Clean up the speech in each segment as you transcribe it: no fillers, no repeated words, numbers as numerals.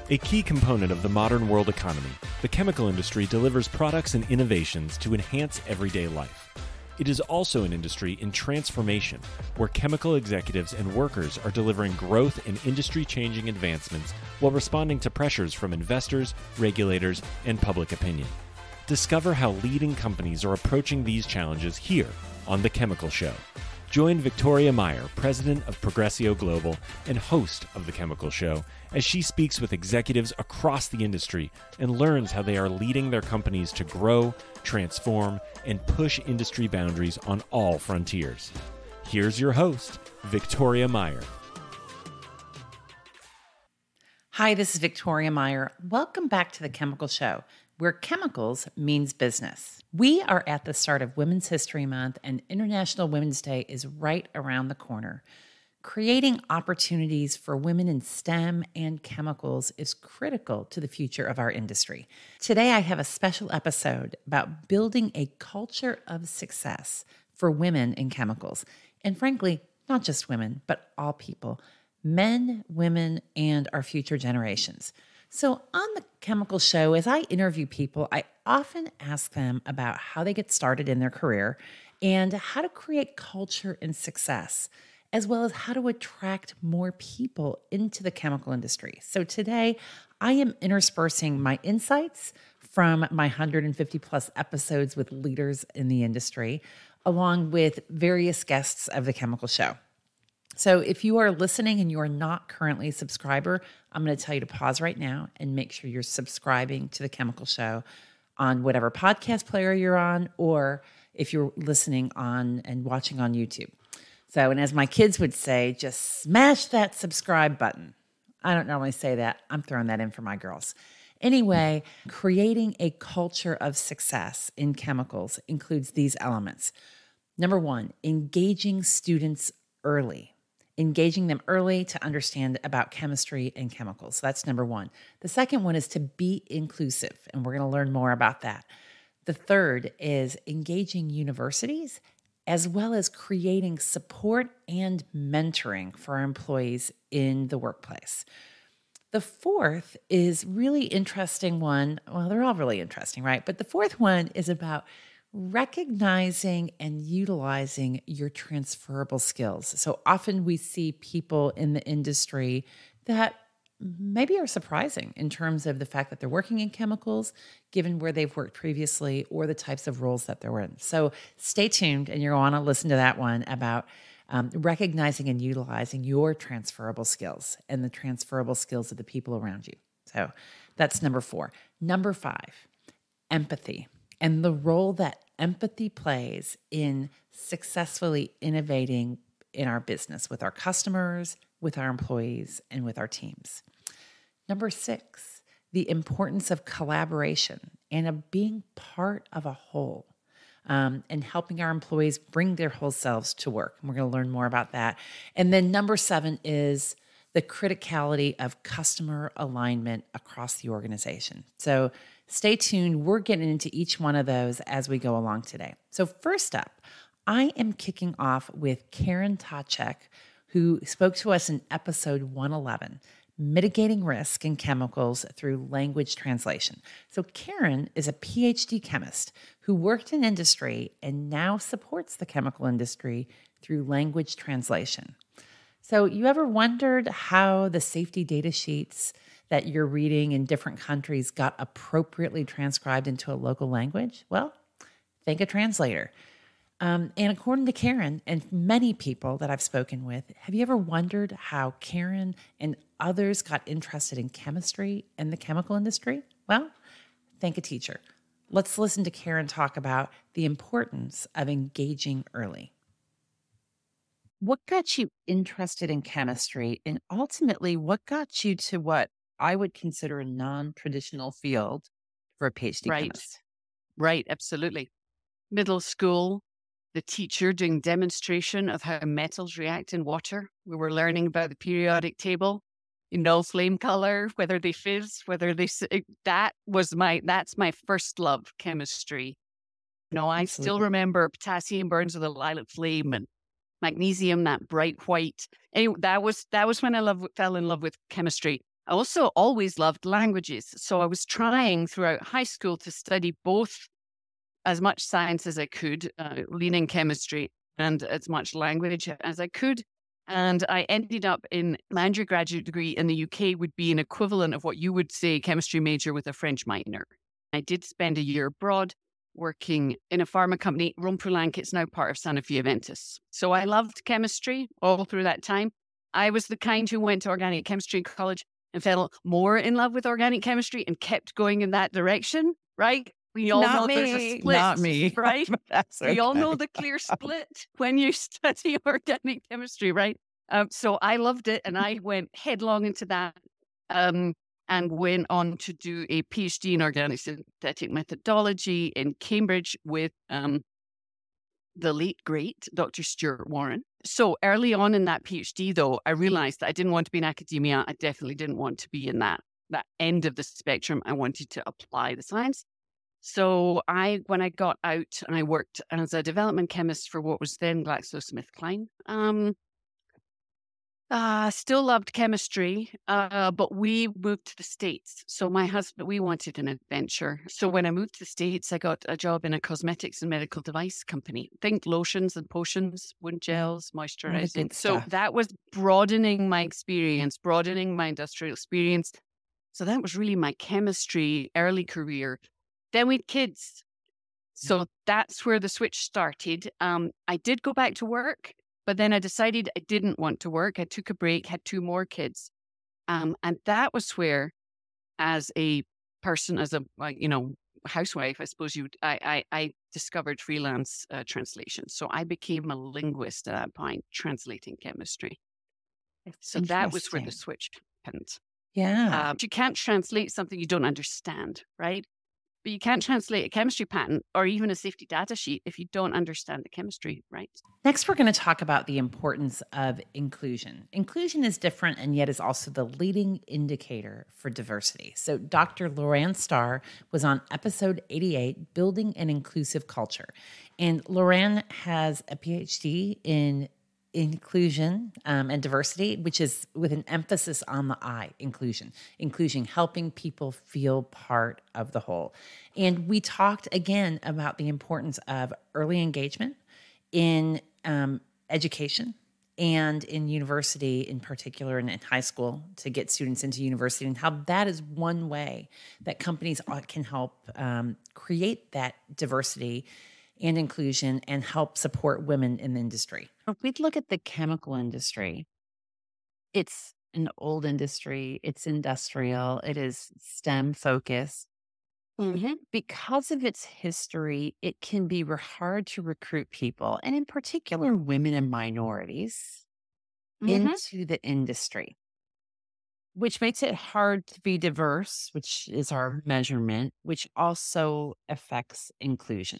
A key component of the modern world economy, the chemical industry delivers products and innovations to enhance everyday life. It is also an industry in transformation, where chemical executives and workers are delivering growth and industry-changing advancements while responding to pressures from investors, regulators, and public opinion. Discover how leading companies are approaching these challenges here on The Chemical Show. Join Victoria Meyer, president of Progressio Global and host of The Chemical Show, as she speaks with executives across the industry and learns how they are leading their companies to grow, transform, and push industry boundaries on all frontiers. Here's your host, Victoria Meyer. Hi, this is Victoria Meyer. Welcome back to The Chemical Show, where chemicals means business. We are at the start of Women's History Month, and International Women's Day is right around the corner. Creating opportunities for women in STEM and chemicals is critical to the future of our industry. Today, I have a special episode about building a culture of success for women in chemicals. And frankly, not just women, but all people, men, women, and our future generations. So on The Chemical Show, as I interview people, I often ask them about how they get started in their career and how to create culture and success, as well as how to attract more people into the chemical industry. So today, I am interspersing my insights from my 150 plus episodes with leaders in the industry, along with various guests of The Chemical Show. So if you are listening and you are not currently a subscriber, I'm going to tell you to pause right now and make sure you're subscribing to The Chemical Show on whatever podcast player you're on, or if you're listening on and watching on YouTube. So, and as my kids would say, just smash that subscribe button. I don't normally say that. I'm throwing that in for my girls. Anyway, creating a culture of success in chemicals includes these elements. Number one, engaging students early. Engaging them early to understand about chemistry and chemicals. So that's number one. The second one is to be inclusive, and we're going to learn more about that. The third is engaging universities, as well as creating support and mentoring for our employees in the workplace. The fourth is really interesting one. Well, they're all really interesting, right? But the fourth one is about recognizing and utilizing your transferable skills. So often we see people in the industry that maybe are surprising in terms of the fact that they're working in chemicals, given where they've worked previously or the types of roles that they're in. So stay tuned, and you're going to want to listen to that one about recognizing and utilizing your transferable skills and the transferable skills of the people around you. So that's number 4. Number 5, empathy, and the role that empathy plays in successfully innovating in our business with our customers, with our employees, and with our teams. Number 6, the importance of collaboration and of being part of a whole, and helping our employees bring their whole selves to work. And we're going to learn more about that. And then number 7 is the criticality of customer alignment across the organization. So stay tuned. We're getting into each one of those as we go along today. So first up, I am kicking off with Karen Tacek, who spoke to us in episode 111, Mitigating Risk in Chemicals Through Language Translation. So Karen is a PhD chemist who worked in industry and now supports the chemical industry through language translation. So you ever wondered how the safety data sheets that you're reading in different countries got appropriately transcribed into a local language? Well, think a translator. And according to Karen and many people that I've spoken with, have you ever wondered how Karen and others got interested in chemistry and the chemical industry? Well, think a teacher. Let's listen to Karen talk about the importance of engaging early. What got you interested in chemistry, and ultimately what got you to what I would consider a non-traditional field for a PhD chemist? Right, absolutely. Middle school, the teacher doing demonstration of how metals react in water. We were learning about the periodic table, flame color, whether they fizz, that's my first love, chemistry. I still remember potassium burns with a lilac flame, and magnesium, that bright white. Anyway, that was when I fell in love with chemistry. I also always loved languages. So I was trying throughout high school to study both as much science as I could, leaning chemistry, and as much language as I could. And I ended up in my undergraduate degree in the UK would be an equivalent of what you would say chemistry major with a French minor. I did spend a year abroad working in a pharma company, Rompulanc. It's now part of Sanofi Aventis. So I loved chemistry all through that time. I was the kind who went to organic chemistry college and fell more in love with organic chemistry and kept going in that direction, right? We all know there's a split, not me. right? That's okay. We all know the clear split when you study organic chemistry, right? So I loved it, and I went headlong into that, and went on to do a PhD in organic synthetic methodology in Cambridge with the late great Dr. Stuart Warren. So early on in that PhD, though, I realized that I didn't want to be in academia. I definitely didn't want to be in that end of the spectrum. I wanted to apply the science. So when I got out and I worked as a development chemist for what was then GlaxoSmithKline, still loved chemistry, but we moved to the States. So my husband, we wanted an adventure. So when I moved to the States, I got a job in a cosmetics and medical device company. Think lotions and potions, wound gels, moisturizing. So that was broadening my experience, broadening my industrial experience. So that was really my chemistry early career. Then we had kids. So that's where the switch started. I did go back to work, but then I decided I didn't want to work. I took a break, had 2 more kids. And that was where, as a person, as a housewife, I suppose I discovered freelance translation. So I became a linguist at that point, translating chemistry. So that was where the switch happened. Yeah. You can't translate something you don't understand, right? But you can't translate a chemistry patent or even a safety data sheet if you don't understand the chemistry, right? Next, we're going to talk about the importance of inclusion. Inclusion is different and yet is also the leading indicator for diversity. So Dr. Lorraine Starr was on episode 88, Building an Inclusive Culture. And Lorraine has a PhD in inclusion and diversity, which is with an emphasis on the I, inclusion, helping people feel part of the whole. And we talked again about the importance of early engagement in education and in university in particular, and in high school to get students into university, and how that is one way that companies can help create that diversity and inclusion and help support women in the industry. If we look at the chemical industry, it's an old industry, it's industrial, it is STEM focused. Mm-hmm. Because of its history, it can be hard to recruit people, and in particular, women and minorities, into the industry, which makes it hard to be diverse, which is our measurement, which also affects inclusion.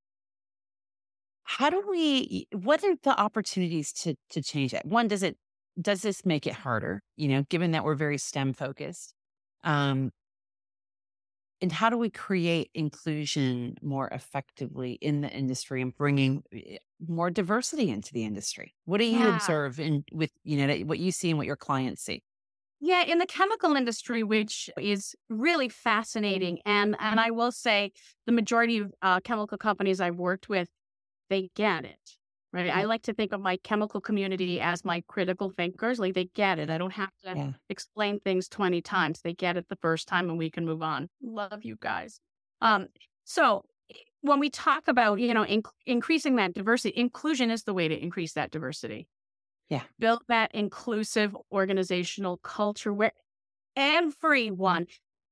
What are the opportunities to change that? One, does this make it harder, given that we're very STEM focused? And how do we create inclusion more effectively in the industry and bringing more diversity into the industry? What do you observe with what you see and what your clients see? Yeah, in the chemical industry, which is really fascinating. And I will say the majority of chemical companies I've worked with, they get it, right? I like to think of my chemical community as my critical thinkers. Like, they get it. I don't have to explain things 20 times. They get it the first time and we can move on. Love you guys. So when we talk about, increasing that diversity, inclusion is the way to increase that diversity. Yeah. Build that inclusive organizational culture where everyone,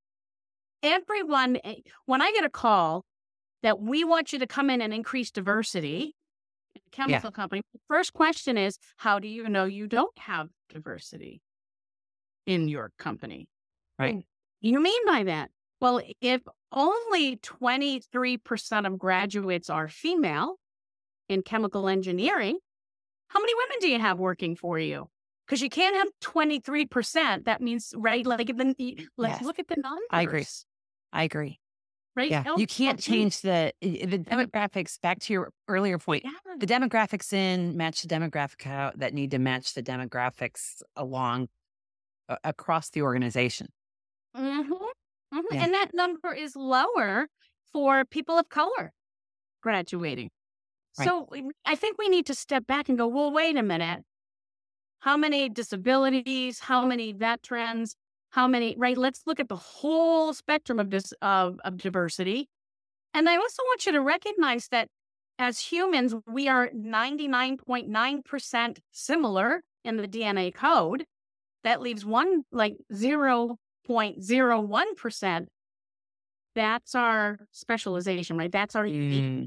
when I get a call that we want you to come in and increase diversity in a chemical company, the first question is, how do you know you don't have diversity in your company? Right. What do you mean by that? Well, if only 23% of graduates are female in chemical engineering, how many women do you have working for you? Because you can't have 23%. That means, right? Like, let's look at the numbers. I agree. Right? Yeah. You can't change the demographics. Back to your earlier point, the demographics match the demographic out that need to match the demographics along across the organization. Mm-hmm. Mm-hmm. Yeah. And that number is lower for people of color graduating. Right. So I think we need to step back and go, well, wait a minute. How many disabilities? How many veterans? How many, right? Let's look at the whole spectrum of this of diversity. And I also want you to recognize that as humans, we are 99.9% similar in the DNA code. That leaves 0.01%. That's our specialization, right? That's our unique.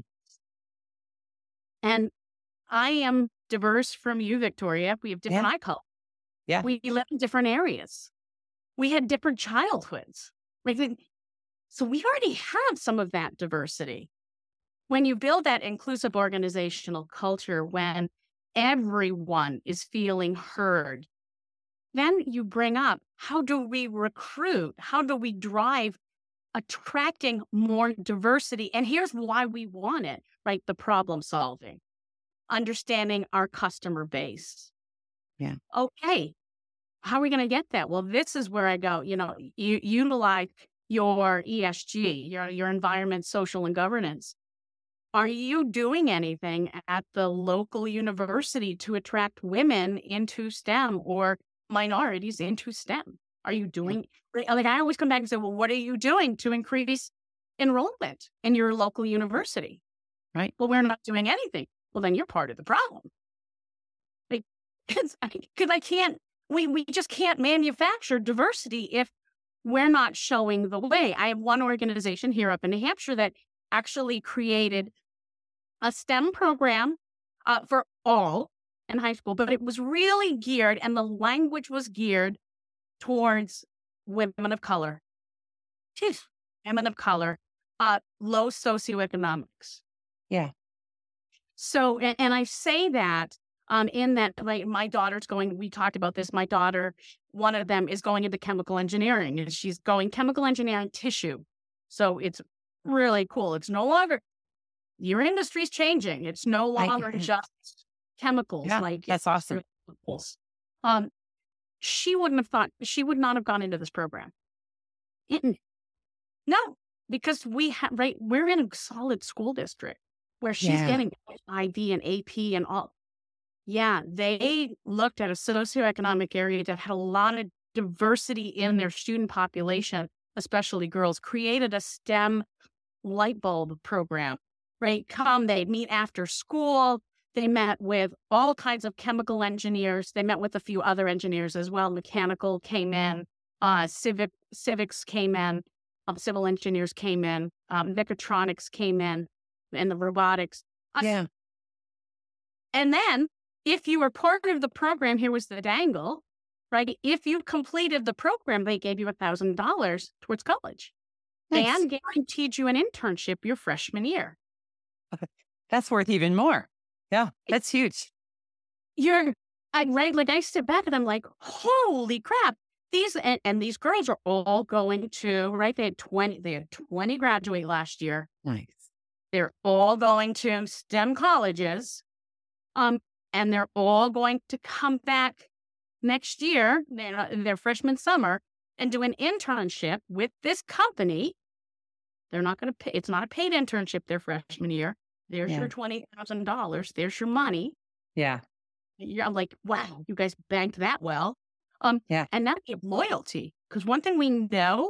And I am diverse from you, Victoria. We have different eye color. Yeah. We live in different areas. We had different childhoods. Right? So we already have some of that diversity. When you build that inclusive organizational culture, when everyone is feeling heard, then you bring up, how do we recruit? How do we drive attracting more diversity? And here's why we want it, right? The problem solving, understanding our customer base. Yeah. Okay. How are we going to get that? Well, this is where I go, you utilize your ESG, your environment, social, and governance. Are you doing anything at the local university to attract women into STEM or minorities into STEM? Are you doing, like I always come back and say, well, what are you doing to increase enrollment in your local university? Right. Well, we're not doing anything. Well, then you're part of the problem. Because we just can't manufacture diversity if we're not showing the way. I have one organization here up in New Hampshire that actually created a STEM program for all in high school, but it was really geared, and the language was geared towards women of color. Women of color, low socioeconomics. Yeah. So, and I say that in that, like, my daughter's going, we talked about this, my daughter, one of them is going into chemical engineering, and she's going chemical engineering tissue. So it's really cool. It's no longer, your industry's changing. It's no longer just chemicals. Yeah, like that's awesome. Chemicals. She would not have gone into this program. No, because we're in a solid school district where she's getting IB and AP and all. Yeah, they looked at a socioeconomic area that had a lot of diversity in their student population, especially girls, created a STEM light bulb program, right? They'd meet after school. They met with all kinds of chemical engineers. They met with a few other engineers as well. Mechanical came in, civics came in, civil engineers came in, mechatronics came in, and the robotics. Yeah. And then, if you were part of the program, here was the dangle, right? If you completed the program, they gave you $1,000 towards college. Nice. And guaranteed you an internship your freshman year. Okay. That's worth even more. Yeah, that's huge. Right? Like, I sit back and I'm like, holy crap. These girls are all going to, right? They had 20 graduate last year. Nice. They're all going to STEM colleges. And they're all going to come back next year, their freshman summer, and do an internship with this company. They're not going to pay. It's not a paid internship their freshman year. There's your $20,000. There's your money. Yeah. I'm like, wow, you guys banked that well. And now you have loyalty. Because one thing we know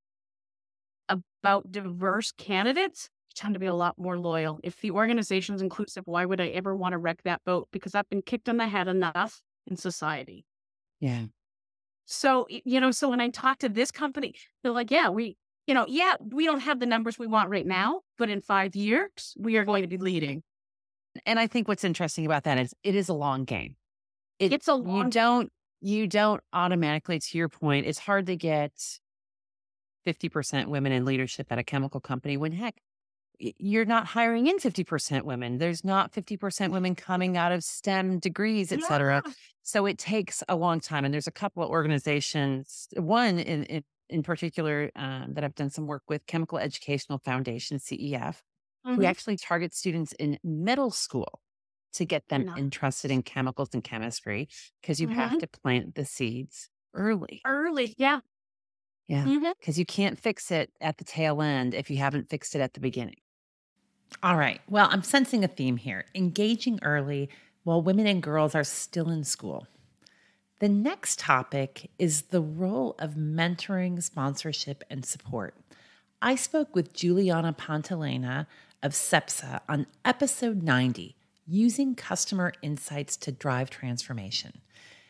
about diverse candidates, tend to be a lot more loyal. If the organization's inclusive, why would I ever want to wreck that boat? Because I've been kicked in the head enough in society. Yeah. So, so when I talk to this company, they're like, we don't have the numbers we want right now, but in 5 years, we are going to be leading. And I think what's interesting about that is it is a long game. It's a long game. You don't automatically, to your point, it's hard to get 50% women in leadership at a chemical company when, heck, you're not hiring in 50% women. There's not 50% women coming out of STEM degrees, et cetera. So it takes a long time. And there's a couple of organizations, one in particular that I've done some work with, Chemical Educational Foundation, CEF, who actually target students in middle school to get them interested in chemicals and chemistry, because you have to plant the seeds early. Early. Yeah. Yeah. Mhm. Because you can't fix it at the tail end if you haven't fixed it at the beginning. All right. Well, I'm sensing a theme here, engaging early while women and girls are still in school. The next topic is the role of mentoring, sponsorship, and support. I spoke with Juliana Pantelena of SEPSA on episode 90, Using Customer Insights to Drive Transformation.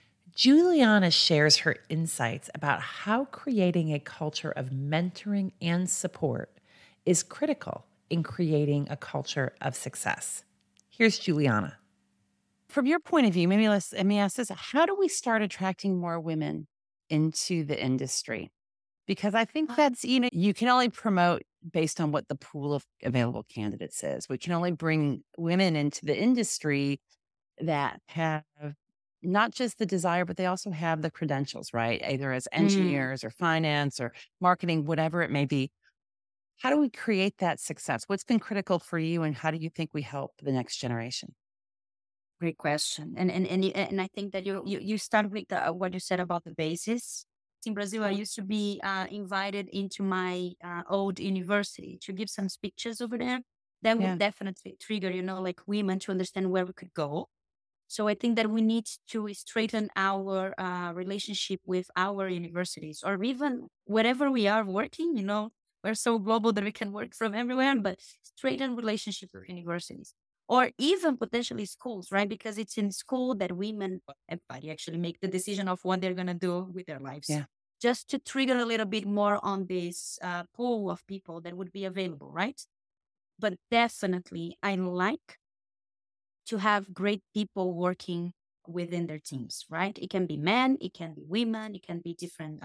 Juliana shares her insights about how creating a culture of mentoring and support is critical in creating a culture of success. Here's Juliana. From your point of view, let me ask this. How do we start attracting more women into the industry? Because I think that's, you can only promote based on what the pool of available candidates is. We can only bring women into the industry that have not just the desire, but they also have the credentials, right? Either as engineers or finance or marketing, whatever it may be. How do we create that success? What's been critical for you, and how do you think we help the next generation? Great question. And I think that you start with what you said about the basis. In Brazil, I used to be invited into my old university to give some speeches over there. That Yeah. would definitely trigger, like women to understand where we could go. So I think that we need to straighten our relationship with our universities, or even wherever we are working. We're so global that we can work from everywhere, but straighten relationship with universities, or even potentially schools, right? Because it's in school that women, everybody actually make the decision of what they're gonna do with their lives. Yeah. Just to trigger a little bit more on this pool of people that would be available, right? But definitely, I like to have great people working within their teams, right? It can be men, it can be women, it can be different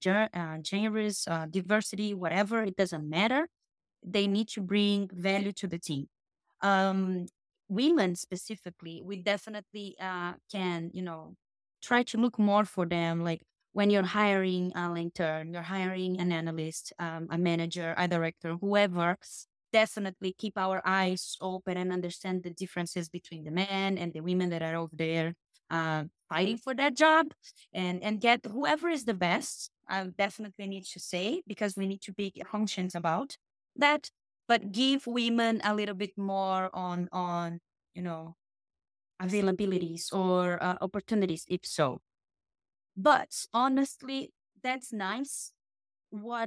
genders, diversity, whatever. It doesn't matter. They need to bring value to the team. Um, Women specifically, we definitely can, try to look more for them. Like when you're hiring an intern, you're hiring an analyst, a manager, a director, whoever, definitely keep our eyes open and understand the differences between the men and the women that are over there fighting for that job, and get whoever is the best. I definitely need to say, because we need to be conscious about that, but give women a little bit more on availabilities or opportunities, if so. But honestly, that's nice. What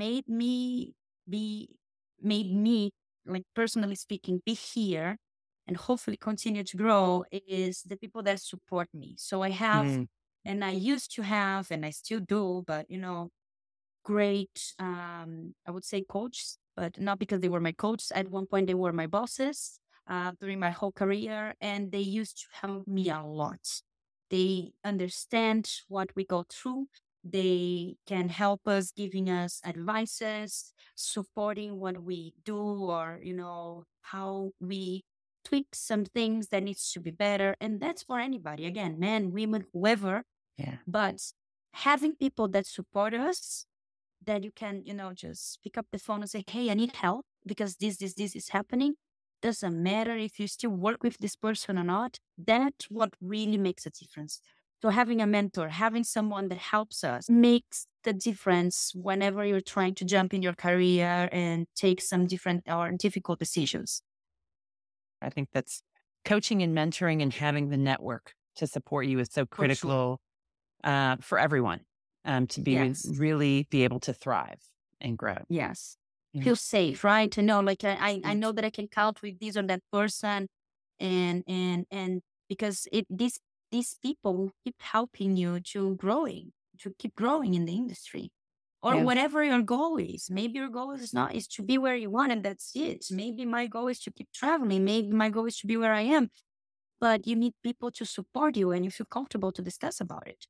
made me, like personally speaking, be here and hopefully continue to grow is the people that support me. So I have, and I used to have, and I still do, but great, I would say coaches, but not because they were my coaches. At one point, they were my bosses during my whole career, and they used to help me a lot. They understand what we go through. They can help us, giving us advices, supporting what we do, or, how we tweak some things that needs to be better. And that's for anybody, again, men, women, whoever. Yeah. But having people that support us, that you can, just pick up the phone and say, hey, I need help because this is happening. Doesn't matter if you still work with this person or not. That's what really makes a difference. So having a mentor, having someone that helps us makes the difference whenever you're trying to jump in your career and take some different or difficult decisions. I think that's coaching and mentoring, and having the network to support you is so critical for everyone. To be really be able to thrive and grow. Yes. Yeah. Feel safe, right? To know, like, I know that I can count with this or that person, and because these people will keep helping you to keep growing in the industry, or whatever your goal is. Maybe your goal is to be where you want, and that's it. Maybe my goal is to keep traveling. Maybe my goal is to be where I am, but you need people to support you, and you feel comfortable to discuss about it.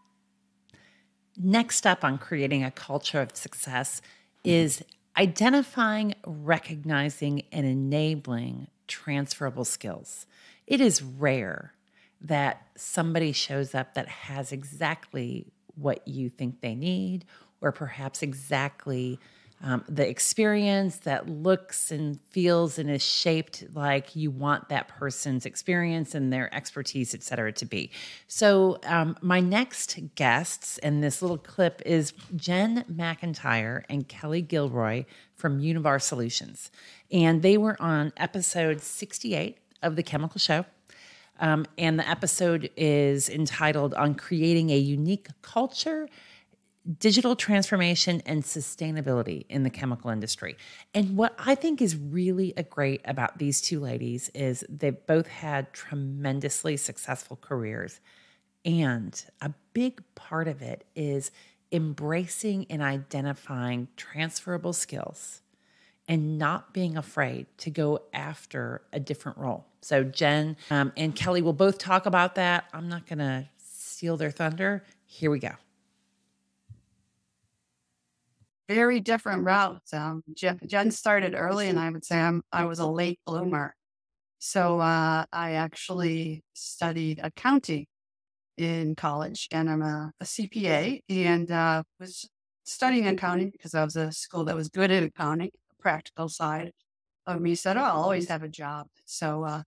Next up on creating a culture of success is identifying, recognizing, and enabling transferable skills. It is rare that somebody shows up that has exactly what you think they need, or perhaps exactly the experience that looks and feels and is shaped like you want that person's experience and their expertise, et cetera, to be. So my next guests in this little clip is Jen McIntyre and Kelly Gilroy from Univar Solutions. And they were on episode 68 of The Chemical Show. And the episode is entitled On Creating a Unique Culture, Digital Transformation, and Sustainability in the Chemical Industry. And what I think is really great about these two ladies is they've both had tremendously successful careers. And a big part of it is embracing and identifying transferable skills and not being afraid to go after a different role. So Jen and Kelly will both talk about that. I'm not going to steal their thunder. Here we go. Very different routes. Jen started early, and I would say I was a late bloomer. So I actually studied accounting in college, and I'm a CPA, and was studying accounting because I was a school that was good at accounting. The practical side of me said, "Oh, I'll always have a job." So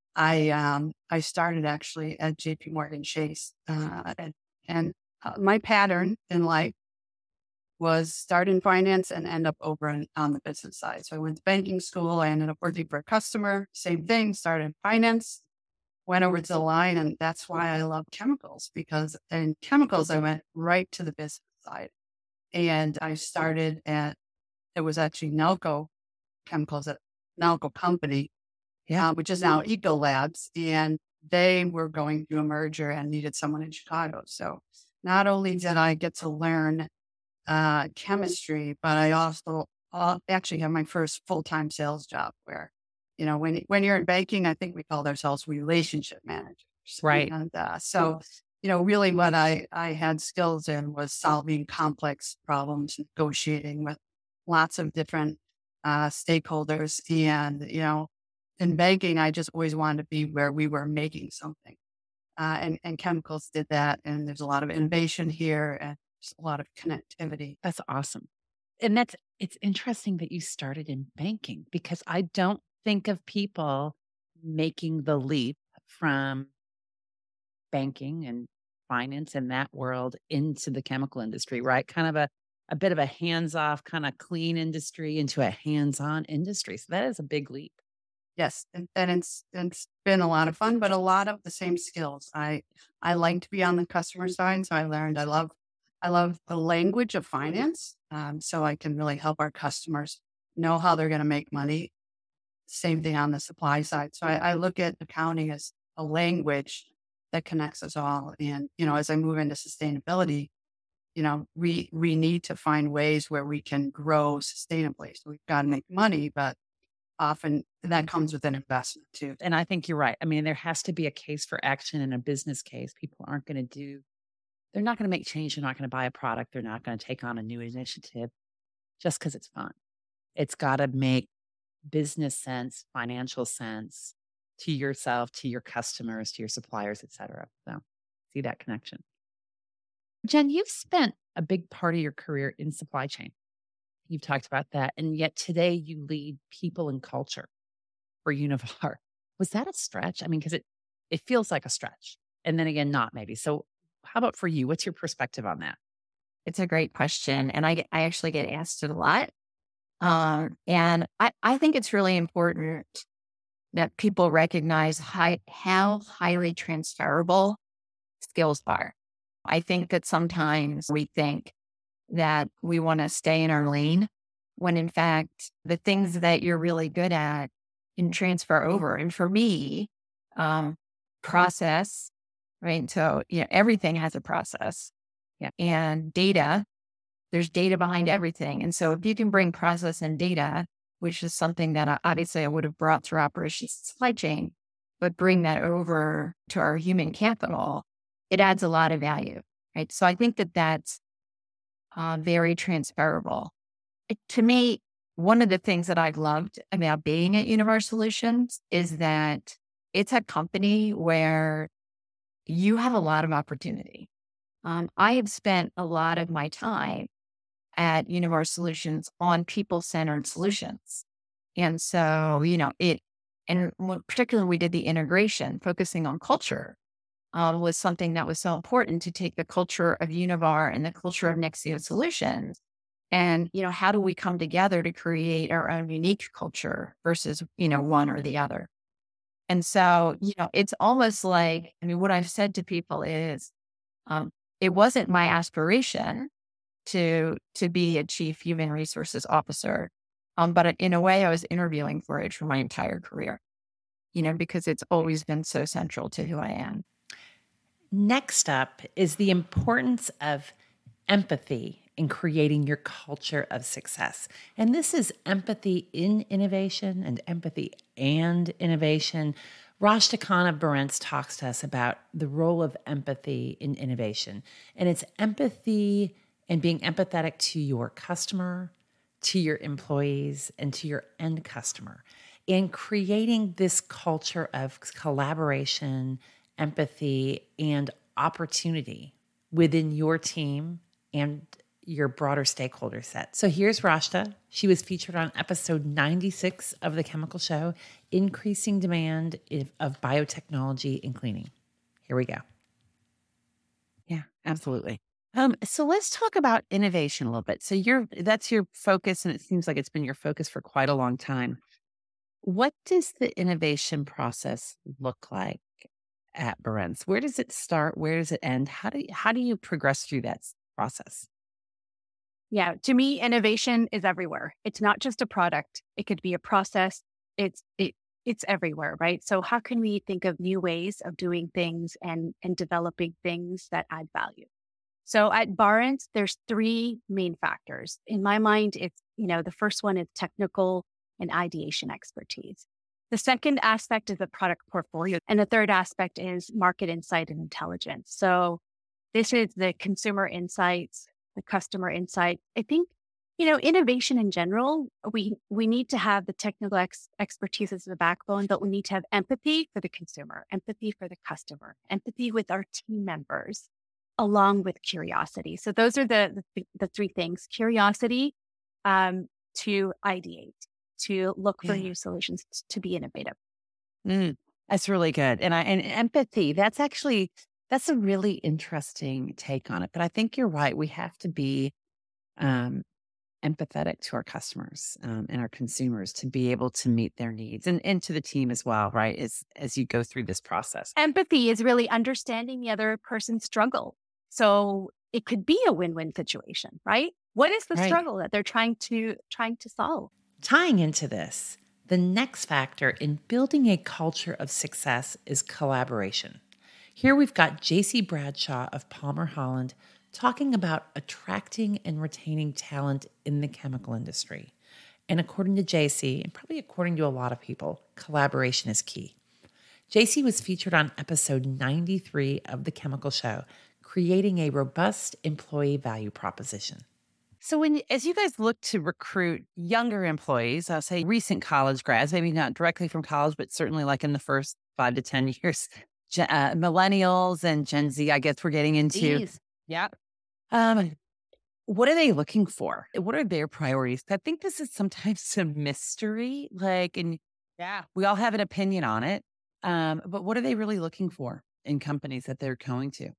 I started actually at JP Morgan Chase, and my pattern in life was start in finance and end up over on the business side. So I went to banking school. I ended up working for a customer. Same thing, started in finance, went over to the line. And that's why I love chemicals, because in chemicals, I went right to the business side. And I started it was actually Nalco Chemicals, at Nalco Company, which is now Ecolabs. And they were going through a merger and needed someone in Chicago. So not only did I get to learn chemistry, but I also actually have my first full-time sales job where, when you're in banking, I think we called ourselves relationship managers. Right. And so, really what I had skills in was solving complex problems, negotiating with lots of different stakeholders. And, in banking, I just always wanted to be where we were making something. And chemicals did that. And there's a lot of innovation here and there's a lot of connectivity. That's awesome. And it's interesting that you started in banking, because I don't think of people making the leap from banking and finance and that world into the chemical industry, right? Kind of a bit of a hands-off, kind of clean industry into a hands-on industry. So that is a big leap. Yes. And it's been a lot of fun, but a lot of the same skills. I like to be on the customer side. So I learned I love the language of finance. So I can really help our customers know how they're going to make money. Same thing on the supply side. So I look at accounting as a language that connects us all. And, as I move into sustainability, we need to find ways where we can grow sustainably. So we've got to make money, but often that comes with an investment too. And I think you're right. I mean, there has to be a case for action and a business case. People aren't going to they're not going to make change. They're not going to buy a product. They're not going to take on a new initiative just because it's fun. It's got to make business sense, financial sense to yourself, to your customers, to your suppliers, et cetera. So see that connection. Jen, you've spent a big part of your career in supply chain. You've talked about that. And yet today you lead people and culture for Univar. Was that a stretch? I mean, because it feels like a stretch. And then again, not maybe. So how about for you? What's your perspective on that? It's a great question. And I actually get asked it a lot. And I think it's really important that people recognize how highly transferable skills are. I think that sometimes we think that we want to stay in our lane when in fact the things that you're really good at can transfer over. And for me, process, right? So, everything has a process. Yeah. And data, there's data behind everything. And so if you can bring process and data, which is something that obviously I would have brought through operations supply chain, but bring that over to our human capital, it adds a lot of value, right? So I think that that's very transferable. To me, one of the things that I've loved about being at Univar Solutions is that it's a company where you have a lot of opportunity. I have spent a lot of my time at Univar Solutions on people-centered solutions. And so, particularly we did the integration, focusing on culture, was something that was so important to take the culture of Univar and the culture of Nexeo Solutions. And, how do we come together to create our own unique culture versus, one or the other? And so, it's almost like, what I've said to people is, it wasn't my aspiration to be a chief human resources officer. But in a way, I was interviewing for it for my entire career, because it's always been so central to who I am. Next up is the importance of empathy in creating your culture of success. And this is empathy in innovation and empathy and innovation. Rashta Khan of Barentz talks to us about the role of empathy in innovation. And it's empathy and being empathetic to your customer, to your employees, and to your end customer. And creating this culture of collaboration, empathy, and opportunity within your team and your broader stakeholder set. So here's Rashta. She was featured on episode 96 of The Chemical Show, Increasing Demand of Biotechnology in Cleaning. Here we go. Yeah, absolutely. So let's talk about innovation a little bit. So that's your focus, and it seems like it's been your focus for quite a long time. What does the innovation process look like at Barentz? Where does it start? Where does it end? How do you progress through that process? Yeah, to me, innovation is everywhere. It's not just a product. It could be a process. It's everywhere, right? So how can we think of new ways of doing things and developing things that add value? So at Barentz, there's three main factors. In my mind, it's, the first one is technical and ideation expertise. The second aspect is the product portfolio. And the third aspect is market insight and intelligence. So this is the consumer insights, the customer insight. I think, innovation in general, we need to have the technical expertise as the backbone, but we need to have empathy for the consumer, empathy for the customer, empathy with our team members, along with curiosity. So those are the three things: curiosity, to ideate, to look for new solutions, to be innovative. That's really good. And empathy, that's a really interesting take on it. But I think you're right. We have to be empathetic to our customers and our consumers to be able to meet their needs, and to the team as well, right? As you go through this process. Empathy is really understanding the other person's struggle. So it could be a win-win situation, right? What is the struggle that they're trying to solve? Tying into this, the next factor in building a culture of success is collaboration. Here we've got JC Bradshaw of Palmer Holland talking about attracting and retaining talent in the chemical industry. And according to JC, and probably according to a lot of people, collaboration is key. JC was featured on episode 93 of The Chemical Show, creating a robust employee value proposition. So as you guys look to recruit younger employees, I'll say recent college grads, maybe not directly from college, but certainly like in the first 5 to 10 years, millennials and Gen Z, I guess we're getting into. Yeah. What are they looking for? What are their priorities? I think this is sometimes a mystery. We all have an opinion on it. But what are they really looking for in companies that they're going to?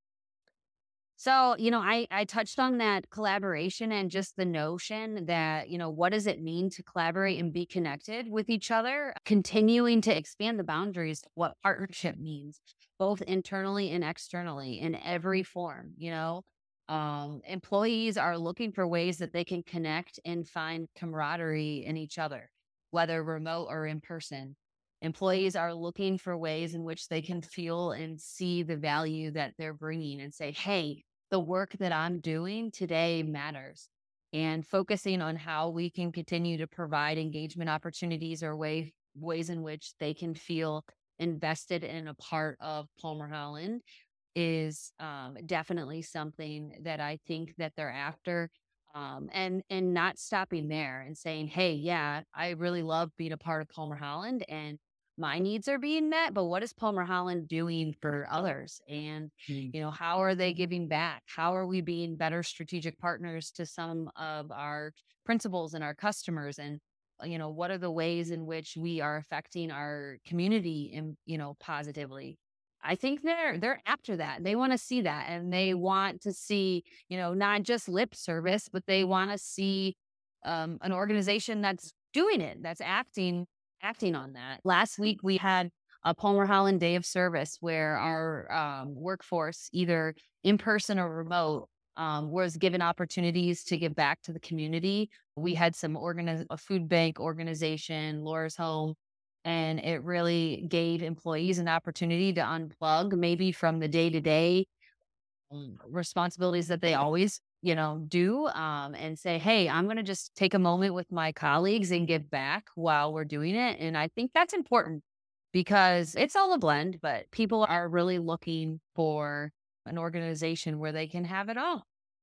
So, I touched on that collaboration and just the notion that, what does it mean to collaborate and be connected with each other? Continuing to expand the boundaries of what partnership means, both internally and externally in every form, Employees are looking for ways that they can connect and find camaraderie in each other, whether remote or in person. Employees are looking for ways in which they can feel and see the value that they're bringing and say, hey, the work that I'm doing today matters. And focusing on how we can continue to provide engagement opportunities or ways in which they can feel invested in a part of Palmer Holland is definitely something that I think that they're after. And not stopping there and saying, hey, yeah, I really love being a part of Palmer Holland, and my needs are being met, but what is Palmer Holland doing for others? And, how are they giving back? How are we being better strategic partners to some of our principals and our customers? And, what are the ways in which we are affecting our community and, positively? I think they're after that. They want to see that, and they want to see, not just lip service, but they want to see an organization that's doing it, that's acting on that. Last week, we had a Palmer Holland Day of Service where our workforce, either in person or remote, was given opportunities to give back to the community. We had a food bank organization, Laura's Home, and it really gave employees an opportunity to unplug maybe from the day-to-day responsibilities that they always do, and say, hey, I'm going to just take a moment with my colleagues and give back while we're doing it. And I think that's important because it's all a blend, but people are really looking for an organization where they can have it all.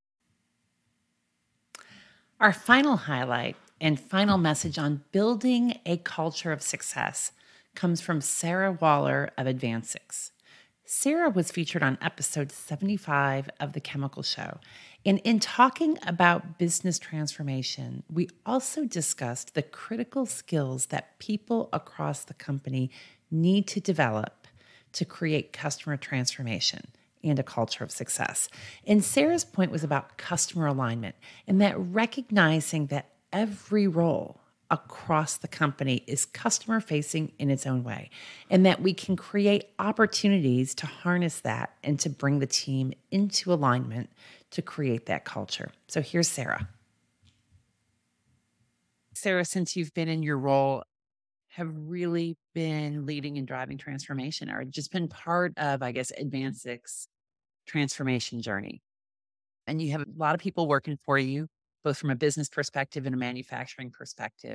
Our final highlight and final message on building a culture of success comes from Sarah Waller of AdvanSix. Sarah was featured on episode 75 of The Chemical Show. And in talking about business transformation, we also discussed the critical skills that people across the company need to develop to create customer transformation and a culture of success. And Sarah's point was about customer alignment and that recognizing that every role across the company is customer facing in its own way, and that we can create opportunities to harness that and to bring the team into alignment to create that culture. So here's Sarah. Sarah, since you've been in your role, have really been leading and driving transformation, or just been part of, I guess, AdvanSix transformation journey. And you have a lot of people working for you, both from a business perspective and a manufacturing perspective.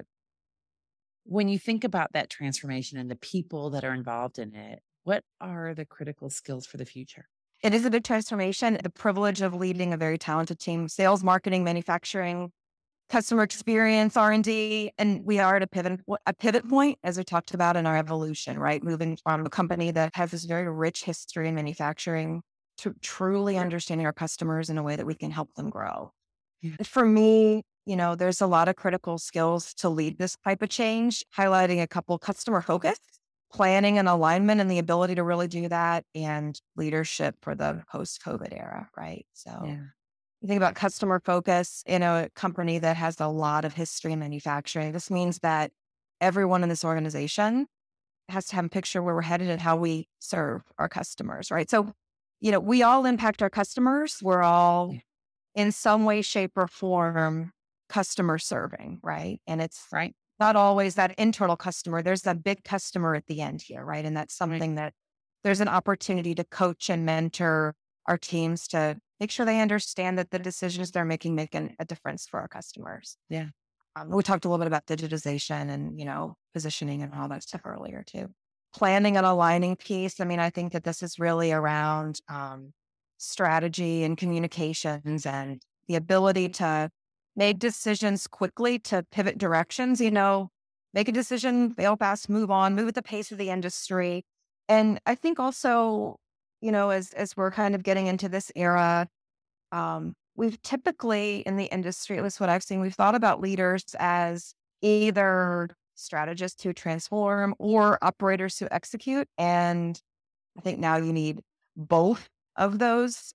When you think about that transformation and the people that are involved in it, what are the critical skills for the future? It is a big transformation. The privilege of leading a very talented team, sales, marketing, manufacturing, customer experience, R&D, and we are at a pivot point, as we talked about in our evolution, right? Moving from a company that has this very rich history in manufacturing to truly understanding our customers in a way that we can help them grow. Yeah. For me, there's a lot of critical skills to lead this type of change, highlighting a couple: customer focus, planning and alignment, and the ability to really do that, and leadership for the post-COVID era, right? So you think about customer focus in a company that has a lot of history in manufacturing. This means that everyone in this organization has to have a picture where we're headed and how we serve our customers, right? So, we all impact our customers. We're all in some way, shape, or form customer serving, right? And it's not always that internal customer. There's that big customer at the end here, right? And that's something that there's an opportunity to coach and mentor our teams to make sure they understand that the decisions they're making a difference for our customers. Yeah. We talked a little bit about digitization and, positioning and all that stuff earlier too. Planning and aligning piece. I mean, I think that this is really around strategy and communications and the ability to make decisions quickly, to pivot directions, make a decision, fail fast, move on, move at the pace of the industry. And I think also, as we're kind of getting into this era, we've typically in the industry, at least what I've seen, we've thought about leaders as either strategists who transform or operators who execute. And I think now you need both of those.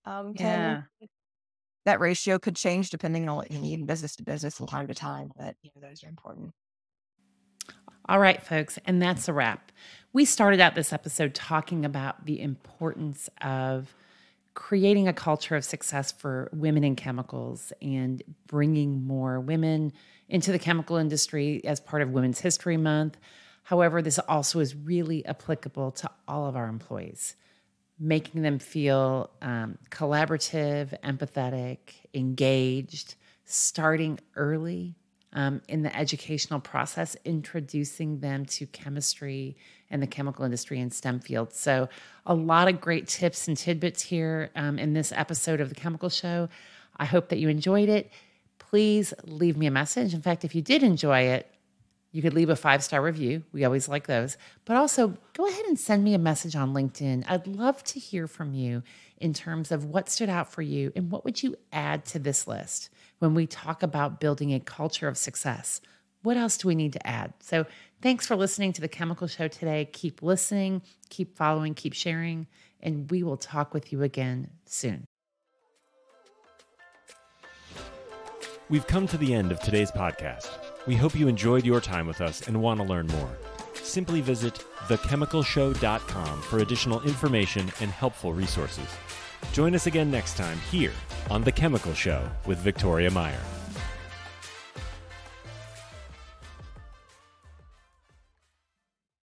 That ratio could change depending on what you need business to business from time to time, but those are important. All right, folks, and that's a wrap. We started out this episode talking about the importance of creating a culture of success for women in chemicals and bringing more women into the chemical industry as part of Women's History Month. However, this also is really applicable to all of our employees, making them feel collaborative, empathetic, engaged, starting early in the educational process, introducing them to chemistry and the chemical industry and STEM fields. So a lot of great tips and tidbits here in this episode of The Chemical Show. I hope that you enjoyed it. Please leave me a message. In fact, if you did enjoy it, You could leave a 5-star review. We always like those. But also go ahead and send me a message on LinkedIn. I'd love to hear from you in terms of what stood out for you and what would you add to this list when we talk about building a culture of success. What else do we need to add? So thanks for listening to The Chemical Show today. Keep listening, keep following, keep sharing, and we will talk with you again soon. We've come to the end of today's podcast. We hope you enjoyed your time with us and want to learn more. Simply visit thechemicalshow.com for additional information and helpful resources. Join us again next time here on The Chemical Show with Victoria Meyer.